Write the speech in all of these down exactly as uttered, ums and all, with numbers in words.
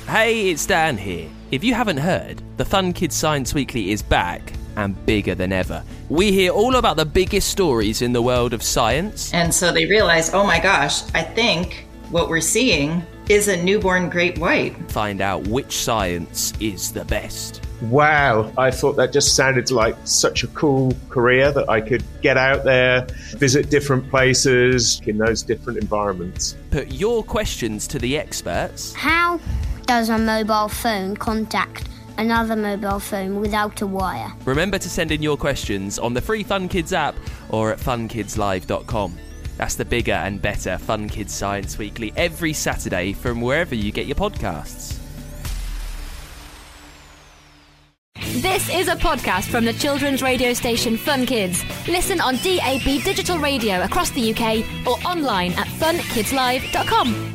Hey, it's Dan here. If you haven't heard, the Fun Kids Science Weekly is back and bigger than ever. We hear all about the biggest stories in the world of science. And so they realize, oh my gosh, I think what we're seeing is a newborn great white. Find out which science is the best. Wow, I thought that just sounded like such a cool career that I could get out there, visit different places in those different environments. Put your questions to the experts. How does a mobile phone contact another mobile phone without a wire? Remember to send in your questions on the free Fun Kids app or at fun kids live dot com. That's the bigger and better Fun Kids Science Weekly every Saturday from wherever you get your podcasts. This is a podcast from the children's radio station Fun Kids. Listen on D A B digital radio across the U K or online at fun kids live dot com.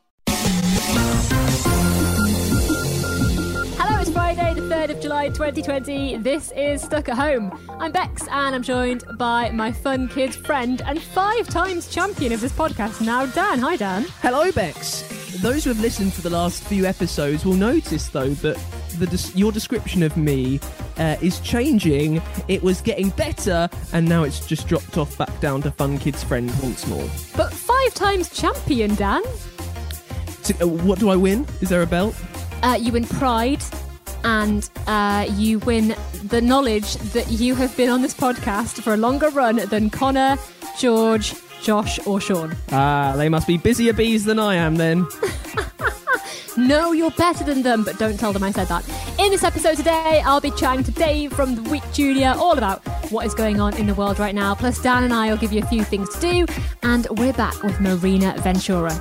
Hello, it's Friday, the third of July twenty twenty. This is Stuck at Home. I'm Bex and I'm joined by my Fun Kids friend and five times champion of this podcast now, Dan. Hi, Dan. Hello, Bex. Those who have listened for the last few episodes will notice, though, that the des- your description of me uh, is changing. It was getting better, and now it's just dropped off back down to Fun Kids friend once more. But five times champion, Dan. So, uh, what do I win? Is there a belt? Uh, you win pride, and uh, you win the knowledge that you have been on this podcast for a longer run than Connor, George, Josh or Sean. Ah, they must be busier bees than I am then. No, you're better than them, but don't tell them I said that. In this episode today, I'll be chatting to Dave from The Week Junior all about what is going on in the world right now. Plus, Dan and I will give you a few things to do, and we're back with Marina Ventura.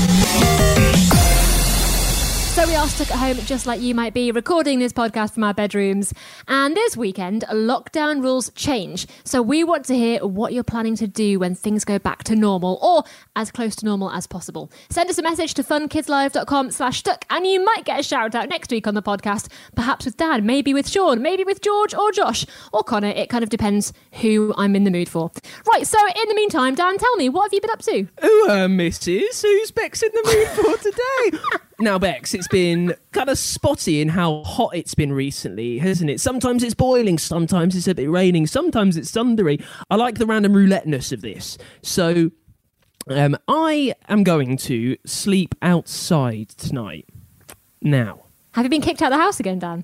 So we are stuck at home just like you might be, recording this podcast from our bedrooms. And this weekend, lockdown rules change. So we want to hear what you're planning to do when things go back to normal, or as close to normal as possible. Send us a message to fun kids live dot com slash stuck, and you might get a shout out next week on the podcast, perhaps with Dan, maybe with Sean, maybe with George or Josh or Connor. It kind of depends who I'm in the mood for. Right, so in the meantime, Dan, tell me, what have you been up to? Oh, uh, missus, who's Bex in the mood for today? Now, Bex, it's been kind of spotty in how hot it's been recently, hasn't it? Sometimes it's boiling, sometimes it's a bit raining, sometimes it's thundery. I like the random roulette-ness of this. So, um, I am going to sleep outside tonight. Now. Have you been kicked out of the house again, Dan?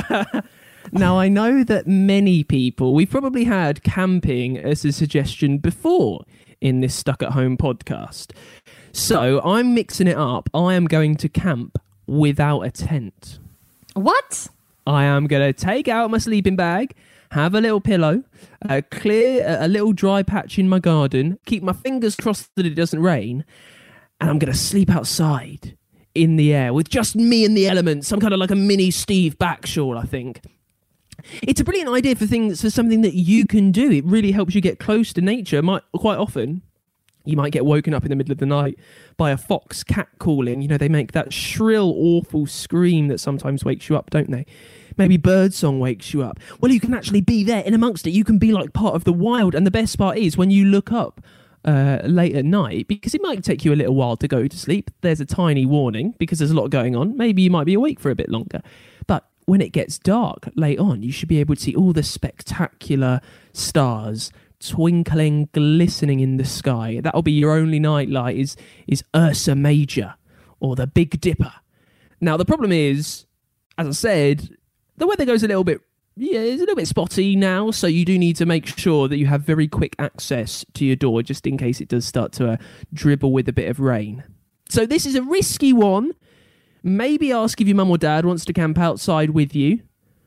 Now, I know that many people, we've probably had camping as a suggestion before in this Stuck at Home podcast. So I'm mixing it up. I am going to camp without a tent. What? I am going to take out my sleeping bag, have a little pillow, uh, clear a, a little dry patch in my garden, keep my fingers crossed that it doesn't rain, and I'm going to sleep outside in the air with just me and the elements. Some kind of like a mini Steve Backshall, I think. It's a brilliant idea for things for something that you can do. It really helps you get close to nature. Might quite often. You might get woken up in the middle of the night by a fox cat calling. You know, they make that shrill, awful scream that sometimes wakes you up, don't they? Maybe birdsong wakes you up. Well, you can actually be there in amongst it. You can be like part of the wild. And the best part is when you look up uh, late at night, because it might take you a little while to go to sleep. There's a tiny warning because there's a lot going on. Maybe you might be awake for a bit longer. But when it gets dark late on, you should be able to see all the spectacular stars twinkling, glistening in the sky. That'll be your only night light is, is Ursa Major or the Big Dipper. Now, the problem is, as I said, the weather goes a little bit, yeah, it's a little bit spotty now, so you do need to make sure that you have very quick access to your door just in case it does start to uh, dribble with a bit of rain. So this is a risky one. Maybe ask if your mum or dad wants to camp outside with you.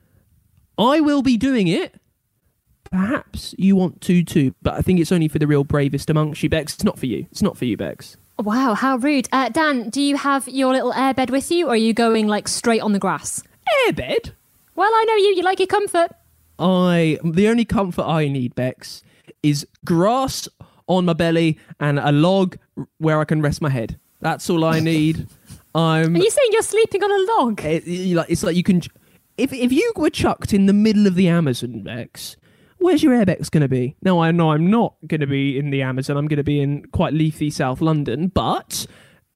I will be doing it. Perhaps you want to too, but I think it's only for the real bravest amongst you, Bex. It's not for you. It's not for you, Bex. Wow, how rude. Uh, Dan, do you have your little airbed with you, or are you going like straight on the grass? Airbed? Well, I know you. You like your comfort. I the only comfort I need, Bex, is grass on my belly and a log where I can rest my head. That's all I need. I'm. Are you saying you're sleeping on a log? It, it, like it's like you can. If if you were chucked in the middle of the Amazon, Bex, where's your airbex going to be? Now, I know I'm not going to be in the Amazon. I'm going to be in quite leafy South London, but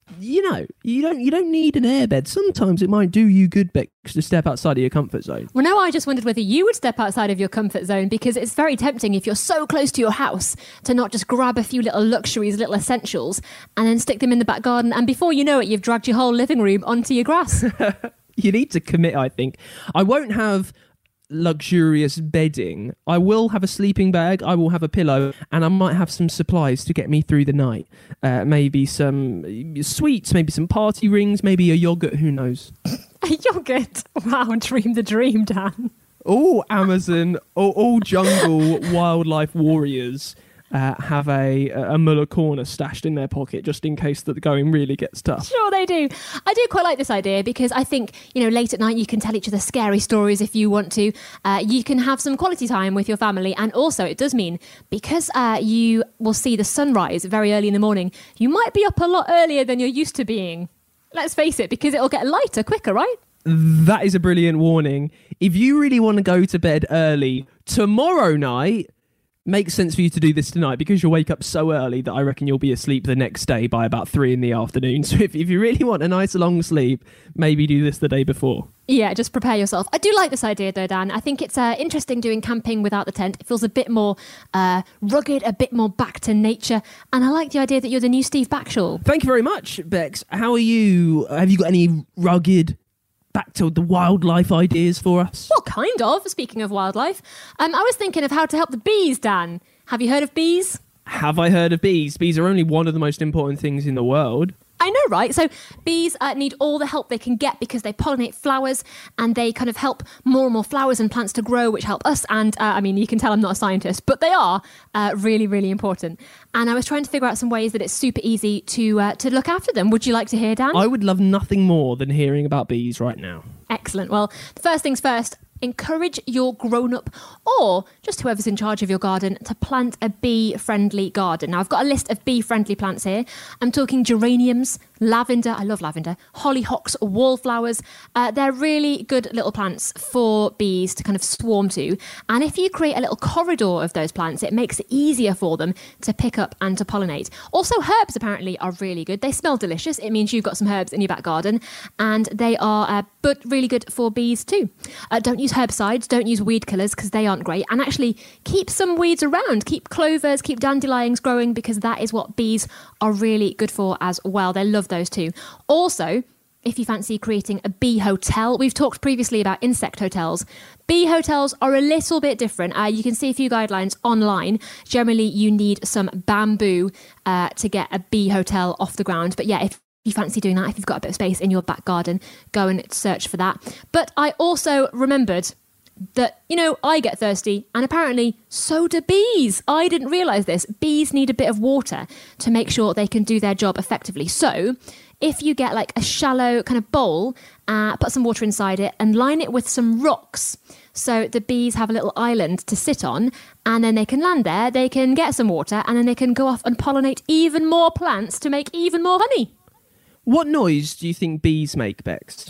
You know, you don't you don't need an airbed. Sometimes it might do you good, Bex, to step outside of your comfort zone. Well, no, I just wondered whether you would step outside of your comfort zone, because it's very tempting if you're so close to your house to not just grab a few little luxuries, little essentials, and then stick them in the back garden. And before you know it, you've dragged your whole living room onto your grass. You need to commit, I think. I won't have luxurious bedding. I will have a sleeping bag, I will have a pillow, and I might have some supplies to get me through the night. Uh, maybe some sweets, maybe some party rings, maybe a yogurt, who knows. A yogurt? Wow, dream the dream, Dan. All Amazon, all, all jungle wildlife warriors uh, have a, a Muller corner stashed in their pocket just in case that the going really gets tough. Sure they do. I do quite like this idea because I think, you know, late at night you can tell each other scary stories if you want to. Uh, you can have some quality time with your family, and also it does mean because uh, you will see the sunrise very early in the morning, you might be up a lot earlier than you're used to being. Let's face it, because it'll get lighter quicker, right? That is a brilliant warning. If you really want to go to bed early tomorrow night, makes sense for you to do this tonight, because you'll wake up so early that I reckon you'll be asleep the next day by about three in the afternoon. So if, if you really want a nice long sleep, maybe do this the day before. Yeah, just prepare yourself. I do like this idea though, Dan. I think it's uh, interesting doing camping without the tent. It feels a bit more uh, rugged, a bit more back to nature. And I like the idea that you're the new Steve Backshall. Thank you very much, Bex. How are you? Have you got any rugged, back to the wildlife ideas for us? Well, kind of. Speaking of wildlife, um, I was thinking of how to help the bees, Dan. Have you heard of bees? Have I heard of bees? Bees are only one of the most important things in the world. I know, right? So bees uh, need all the help they can get because they pollinate flowers and they kind of help more and more flowers and plants to grow, which help us. And uh, I mean, you can tell I'm not a scientist, but they are uh, really, really important. And I was trying to figure out some ways that it's super easy to uh, to look after them. Would you like to hear, Dan? I would love nothing more than hearing about bees right now. Excellent. Well, first things first, encourage your grown-up or just whoever's in charge of your garden to plant a bee-friendly garden. Now, I've got a list of bee-friendly plants here. I'm talking geraniums, lavender, I love lavender, hollyhocks, wallflowers. Uh, they're really good little plants for bees to kind of swarm to. And if you create a little corridor of those plants, it makes it easier for them to pick up and to pollinate. Also, herbs apparently are really good. They smell delicious. It means you've got some herbs in your back garden, and they are uh, but really good for bees too. Uh, don't use herbicides, don't use weed killers because they aren't great, and actually keep some weeds around. Keep clovers, keep dandelions growing because that is what bees are really good for as well. They love those too. Also, if you fancy creating a bee hotel, we've talked previously about insect hotels. Bee hotels are a little bit different. Uh, you can see a few guidelines online. Generally, you need some bamboo uh, to get a bee hotel off the ground. But yeah, if you fancy doing that, if you've got a bit of space in your back garden, go and search for that. But I also remembered that, you know, I get thirsty and apparently so do bees. I didn't realise this. Bees need a bit of water to make sure they can do their job effectively. So if you get like a shallow kind of bowl, uh, put some water inside it and line it with some rocks, so the bees have a little island to sit on, and then they can land there, they can get some water, and then they can go off and pollinate even more plants to make even more honey. What noise do you think bees make, Bex?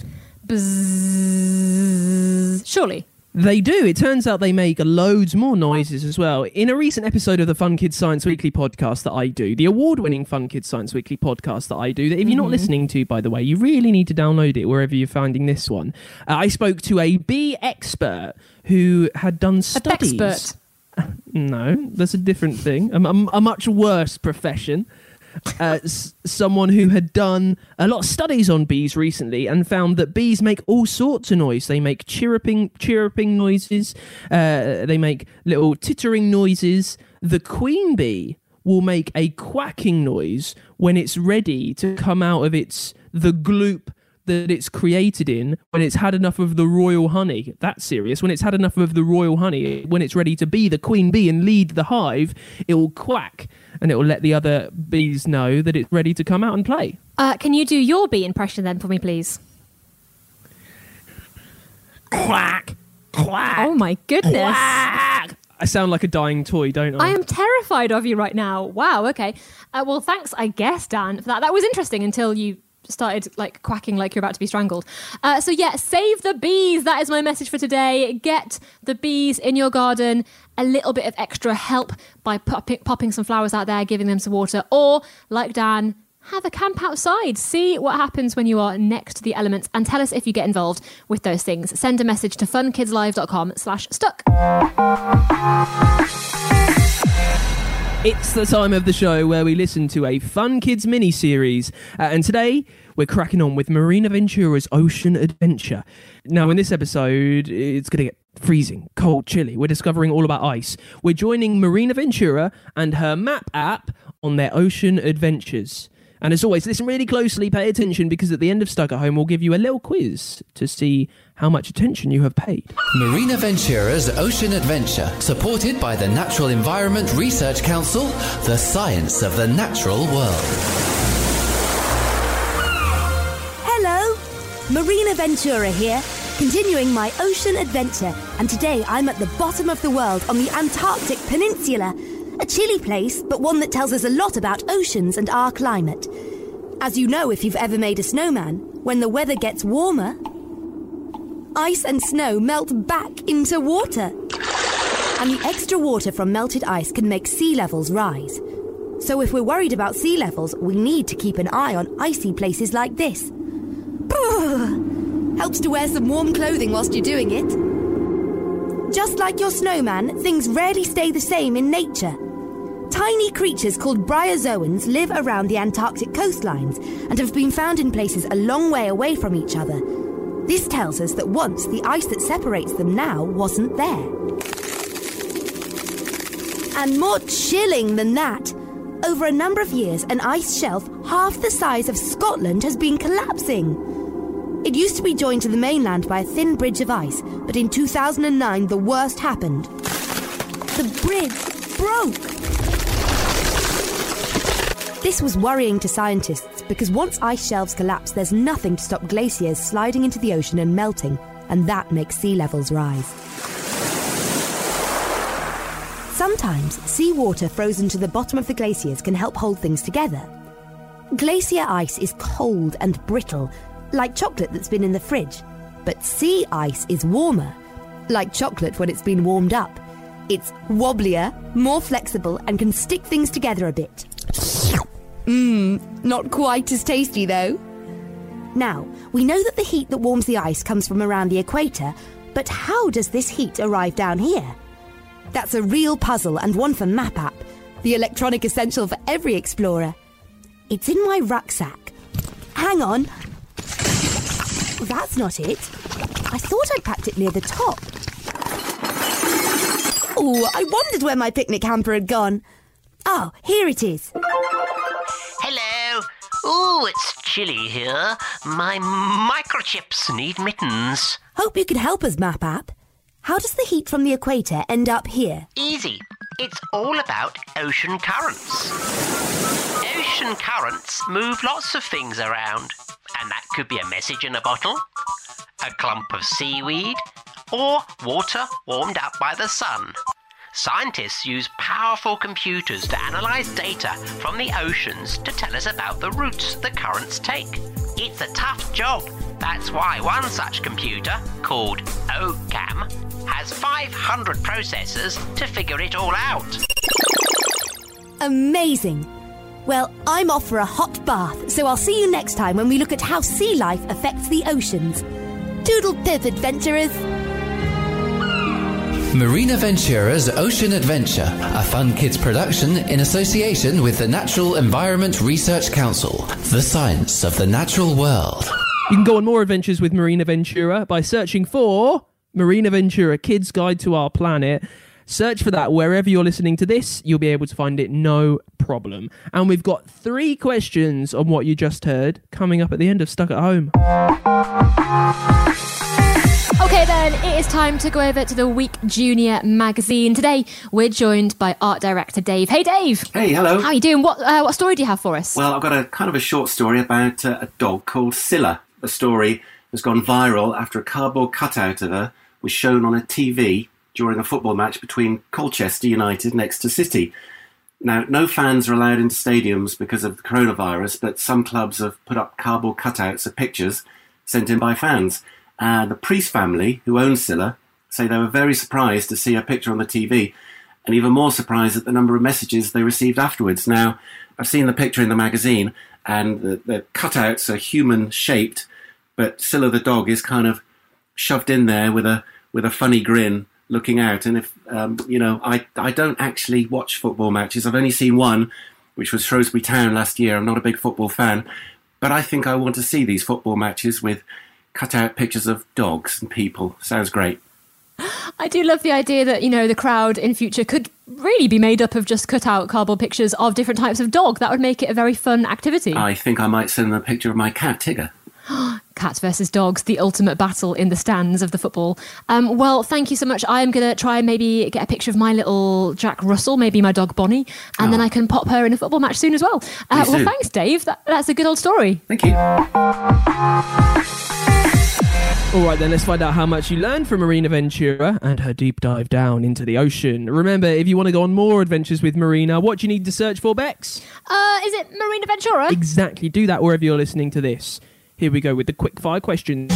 Bzzz. Surely. They do. It turns out they make loads more noises as well. In a recent episode of the Fun Kids Science Weekly podcast that I do, the award-winning Fun Kids Science Weekly podcast that I do, that if you're mm-hmm. not listening to, by the way, you really need to download it wherever you're finding this one. Uh, I spoke to a bee expert who had done studies. A expert. No, that's a different thing. A, a, a much worse profession. Uh, s- someone who had done a lot of studies on bees recently and found that bees make all sorts of noise. They make chirruping, chirruping noises. Uh, they make little tittering noises. The queen bee will make a quacking noise when it's ready to come out of its the gloop that it's created in, when it's had enough of the royal honey. That's serious. When it's had enough of the royal honey, when it's ready to be the queen bee and lead the hive, it will quack and it will let the other bees know that it's ready to come out and play. Uh, can you do your bee impression then for me, please? Quack, quack. Oh my goodness. Quack. I sound like a dying toy, don't I? I am terrified of you right now. Wow, okay. Uh, well, thanks, I guess, Dan, for that. That was interesting until you started like quacking like you're about to be strangled. Uh, so yeah, save the bees. That is my message for today. Get the bees in your garden. A little bit of extra help by popping, popping some flowers out there, giving them some water, or like Dan, have a camp outside. See what happens when you are next to the elements and tell us if you get involved with those things. Send a message to funkidslive.com slash stuck. It's the time of the show where we listen to a Fun Kids mini-series. Uh, and today, we're cracking on with Marina Ventura's Ocean Adventure. Now, in this episode, it's going to get freezing, cold, chilly. We're discovering all about ice. We're joining Marina Ventura and her map app on their ocean adventures. And as always, listen really closely, pay attention, because at the end of Stuck at Home, we'll give you a little quiz to see how much attention you have paid. Marina Ventura's Ocean Adventure, supported by the Natural Environment Research Council, the science of the natural world. Hello, Marina Ventura here, continuing my ocean adventure. And today I'm at the bottom of the world on the Antarctic Peninsula. A chilly place, but one that tells us a lot about oceans and our climate. As you know, if you've ever made a snowman, when the weather gets warmer, ice and snow melt back into water. And the extra water from melted ice can make sea levels rise. So if we're worried about sea levels, we need to keep an eye on icy places like this. Helps to wear some warm clothing whilst you're doing it. Just like your snowman, things rarely stay the same in nature. Tiny creatures called bryozoans live around the Antarctic coastlines and have been found in places a long way away from each other. This tells us that once the ice that separates them now wasn't there. And more chilling than that, over a number of years, an ice shelf half the size of Scotland has been collapsing. It used to be joined to the mainland by a thin bridge of ice, but in two thousand nine the worst happened. The bridge broke. This was worrying to scientists because once ice shelves collapse, there's nothing to stop glaciers sliding into the ocean and melting, and that makes sea levels rise. Sometimes seawater frozen to the bottom of the glaciers can help hold things together. Glacier ice is cold and brittle, like chocolate that's been in the fridge. But sea ice is warmer, like chocolate when it's been warmed up. It's wobblier, more flexible, and can stick things together a bit. Mmm, not quite as tasty though. Now, we know that the heat that warms the ice comes from around the equator, but how does this heat arrive down here? That's a real puzzle and one for MapApp, the electronic essential for every explorer. It's in my rucksack. Hang on. That's not it. I thought I'd packed it near the top. Oh, I wondered where my picnic hamper had gone. Oh, here it is. Hello. Oh, it's chilly here. My microchips need mittens. Hope you can help us, MapApp. How does the heat from the equator end up here? Easy. It's all about ocean currents. Ocean currents move lots of things around, and that could be a message in a bottle, a clump of seaweed, or water warmed up by the sun. Scientists use powerful computers to analyse data from the oceans to tell us about the routes the currents take. It's a tough job. That's why one such computer, called OCam, has five hundred processors to figure it all out. Amazing. Well, I'm off for a hot bath, so I'll see you next time when we look at how sea life affects the oceans. Doodle pip, adventurers. Marina Ventura's Ocean Adventure, a Fun Kids production in association with the Natural Environment Research Council, the science of the natural world. You can go on more adventures with Marina Ventura by searching for Marina Ventura Kids Guide to Our Planet. Search for that wherever you're listening to this. You'll be able to find it, no problem. And we've got three questions on what you just heard coming up at the end of Stuck at Home. Okay then, it is time to go over to the Week Junior magazine. Today, we're joined by art director Dave. Hey Dave! Hey, hello. How are you doing? What uh, what story do you have for us? Well, I've got a kind of a short story about uh, a dog called Scylla. The story has gone viral after a cardboard cutout of her was shown on a T V during a football match between Colchester United and Exeter City. Now, no fans are allowed into stadiums because of the coronavirus, but some clubs have put up cardboard cutouts of pictures sent in by fans. And the Priest family, who own Scylla, say they were very surprised to see her picture on the T V, and even more surprised at the number of messages they received afterwards. Now, I've seen the picture in the magazine, and the, the cutouts are human-shaped, but Scylla the dog is kind of shoved in there with a with a funny grin looking out. And if, um, you know, I, I don't actually watch football matches. I've only seen one, which was Shrewsbury Town last year. I'm not a big football fan, but I think I want to see these football matches with cut-out pictures of dogs and people. Sounds great. I do love the idea that, you know, the crowd in future could really be made up of just cut-out cardboard pictures of different types of dog. That would make it a very fun activity. I think I might send them a picture of my cat, Tigger. Cats versus dogs, the ultimate battle in the stands of the football. Um, well, thank you so much. I am going to try and maybe get a picture of my little Jack Russell, maybe my dog Bonnie, and oh. then I can pop her in a football match soon as well. Uh, well, thanks, Dave. That, that's a good old story. Thank you. All right, then, let's find out how much you learned from Marina Ventura and her deep dive down into the ocean. Remember, if you want to go on more adventures with Marina, what do you need to search for, Bex? Uh, is it Marina Ventura? Exactly. Do that wherever you're listening to this. Here we go with the quick fire questions.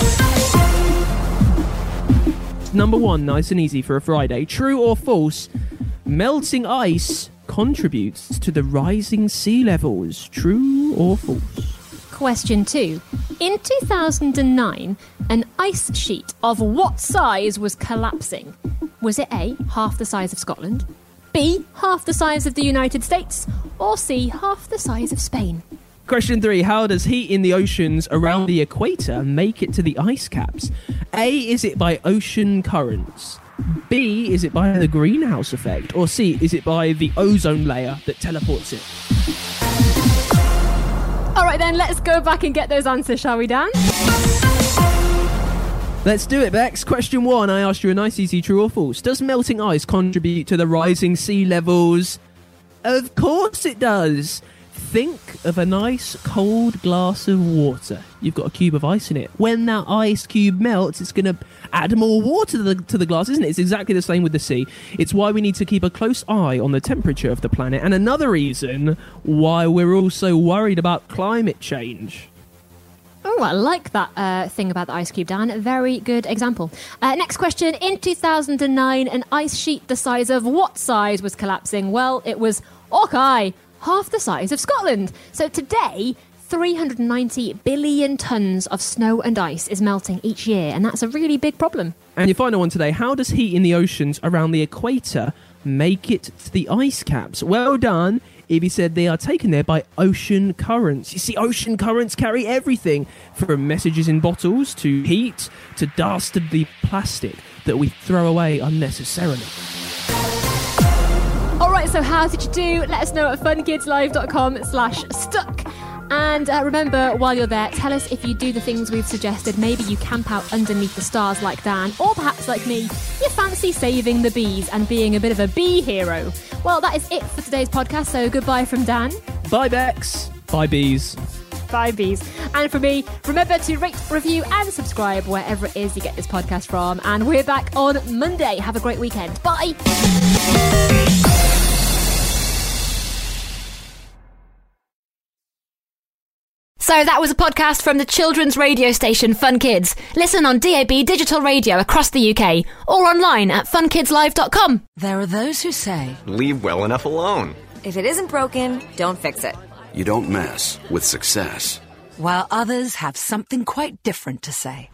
Number one, nice and easy for a Friday. True or false? Melting ice contributes to the rising sea levels. True or false? Question two. In two thousand nine, an ice sheet of what size was collapsing? Was it A, half the size of Scotland, B, half the size of the United States, or C, half the size of Spain? Question three. How does heat in the oceans around the equator make it to the ice caps? A, is it by ocean currents? B, is it by the greenhouse effect? Or C, is it by the ozone layer that teleports it? All right, then, let's go back and get those answers, shall we, Dan? Let's do it, Bex. Question one. I asked you a nice, easy true or false. Does melting ice contribute to the rising sea levels? Of course it does. Think of a nice cold glass of water. You've got a cube of ice in it. When that ice cube melts, it's going to add more water to the, to the glass, isn't it? It's exactly the same with the sea. It's why we need to keep a close eye on the temperature of the planet, and another reason why we're all so worried about climate change. Oh, I like that uh, thing about the ice cube, Dan. A very good example. Uh, next question. In two thousand nine, an ice sheet the size of what size was collapsing? Well, it was Hawkeye, half the size of Scotland. So today, three hundred ninety billion tonnes of snow and ice is melting each year, and that's a really big problem. And your final one today, how does heat in the oceans around the equator make it to the ice caps? Well done. Evie said they are taken there by ocean currents. You see, ocean currents carry everything from messages in bottles to heat to dastardly plastic that we throw away unnecessarily. All right, so how did you do? Let us know at funkidslive.com slash stuck. And uh, remember, while you're there, tell us if you do the things we've suggested. Maybe you camp out underneath the stars like Dan, or perhaps like me, you fancy saving the bees and being a bit of a bee hero. Well, that is it for today's podcast, so goodbye from Dan. Bye, Bex. Bye, bees. Bye, bees. And for me, remember to rate, review and subscribe wherever it is you get this podcast from. And we're back on Monday. Have a great weekend. Bye. So that was a podcast from the children's radio station Fun Kids. Listen on D A B digital radio across the U K or online at fun kids live dot com. There are those who say, leave well enough alone. If it isn't broken, don't fix it. You don't mess with success. While others have something quite different to say.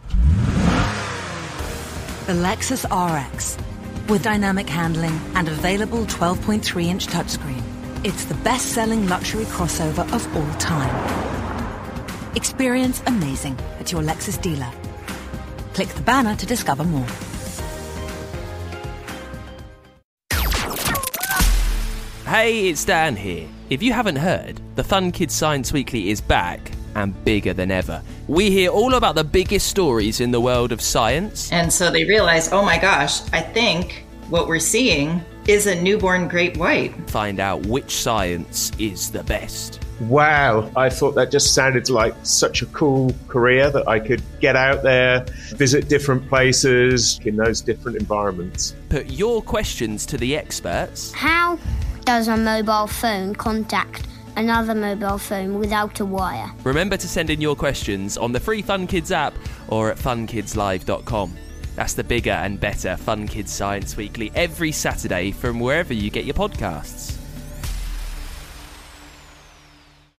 The Lexus R X. With dynamic handling and available twelve point three inch touchscreen. It's the best-selling luxury crossover of all time. Experience amazing at your Lexus dealer. Click the banner to discover more. Hey, it's Dan here. If you haven't heard, the Fun Kids Science Weekly is back and bigger than ever. We hear all about the biggest stories in the world of science. And so they realize, oh my gosh, I think what we're seeing is a newborn great white. Find out which science is the best. Wow, I thought that just sounded like such a cool career that I could get out there, visit different places in those different environments. Put your questions to the experts. How does a mobile phone contact another mobile phone without a wire? Remember to send in your questions on the free Fun Kids app or at fun kids live dot com. That's the bigger and better Fun Kids Science Weekly every Saturday from wherever you get your podcasts.